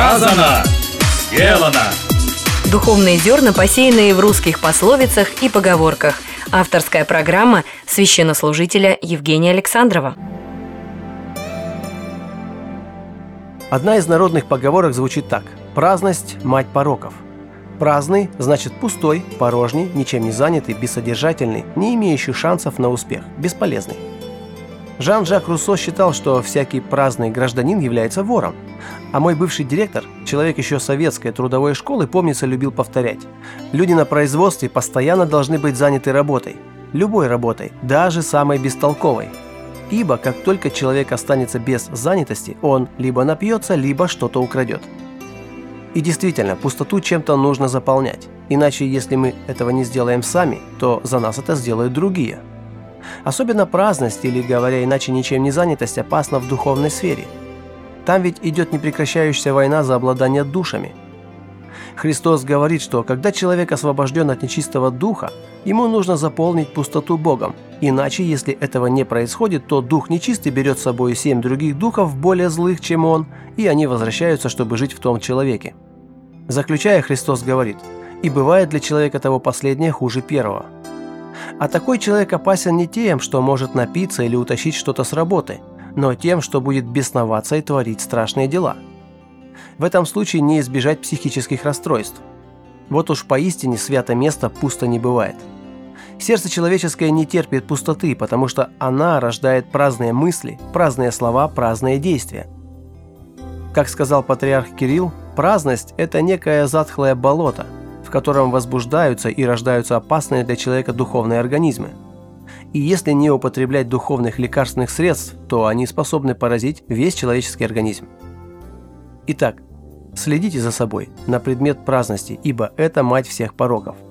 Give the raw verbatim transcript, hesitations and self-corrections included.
Сказано, сделано. Духовные зерна, посеянные в русских пословицах и поговорках. Авторская программа священнослужителя Евгения Александрова. Одна из народных поговорок звучит так: праздность – мать пороков. Праздный – значит пустой, порожний, ничем не занятый, бессодержательный, не имеющий шансов на успех, бесполезный. Жан-Жак Руссо считал, что всякий праздный гражданин является вором. А мой бывший директор, человек еще советской трудовой школы, помнится, любил повторять: люди на производстве постоянно должны быть заняты работой. Любой работой, даже самой бестолковой. Ибо как только человек останется без занятости, он либо напьется, либо что-то украдет. И действительно, пустоту чем-то нужно заполнять. Иначе, если мы этого не сделаем сами, то за нас это сделают другие. Особенно праздность, или, говоря иначе, ничем не занятость, опасна в духовной сфере. Там ведь идет непрекращающаяся война за обладание душами. Христос говорит, что когда человек освобожден от нечистого духа, ему нужно заполнить пустоту Богом. Иначе, если этого не происходит, то дух нечистый берет с собой семь других духов, более злых, чем он, и они возвращаются, чтобы жить в том человеке. Заключая, Христос говорит: «И бывает для человека того последнее хуже первого». А такой человек опасен не тем, что может напиться или утащить что-то с работы, но тем, что будет бесноваться и творить страшные дела. В этом случае не избежать психических расстройств. Вот уж поистине свято место пусто не бывает. Сердце человеческое не терпит пустоты, потому что она рождает праздные мысли, праздные слова, праздные действия. Как сказал патриарх Кирилл, праздность – это некое затхлое болото, в котором возбуждаются и рождаются опасные для человека духовные организмы. И если не употреблять духовных лекарственных средств, то они способны поразить весь человеческий организм. Итак, следите за собой на предмет праздности, ибо это мать всех пороков.